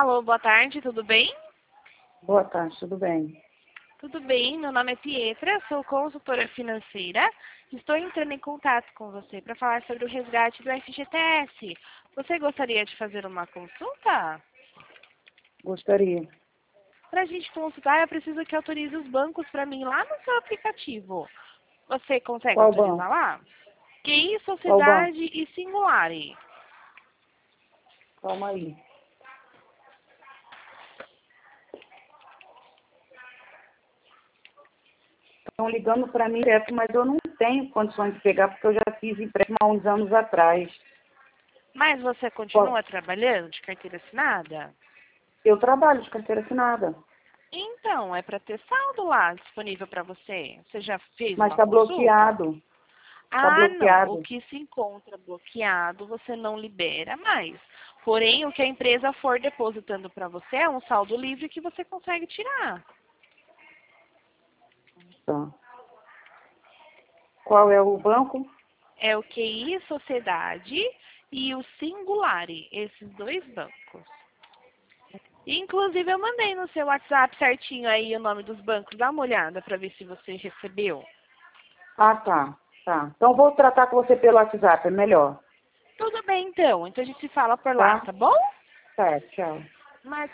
Alô, boa tarde, tudo bem? Boa tarde, tudo bem? Tudo bem, meu nome é Pietra, sou consultora financeira. Estou entrando em contato com você para falar sobre o resgate do FGTS. Você gostaria de fazer uma consulta? Gostaria. Para a gente consultar, eu preciso que autorize os bancos para mim lá no seu aplicativo. Você consegue Qual autorizar banco? lá? QI, Qual banco? Sociedade e Singulare. Calma aí. Estão ligando para mim direto, mas eu não tenho condições de pegar, porque eu já fiz empréstimo há uns anos atrás. Mas você continua trabalhando de carteira assinada? Eu trabalho de carteira assinada, Então, é para ter saldo lá disponível para você. Você já fez mas uma está consulta? bloqueado. Está Ah, não. O bloqueado. que se encontra bloqueado, você não libera mais. Porém, o que a empresa for depositando para você é um saldo livre que você consegue tirar. Tá. Qual é o banco? É o QI Sociedade e o Singulare, esses dois bancos. Inclusive, eu mandei no seu WhatsApp certinho aí o nome dos bancos. Dá uma olhada para ver se você recebeu. Ah, tá. Tá. Então vou tratar com você pelo WhatsApp, é melhor. Tudo bem, então. Então a gente se fala por lá, Tá? tá bom? Tá, tchau. Mas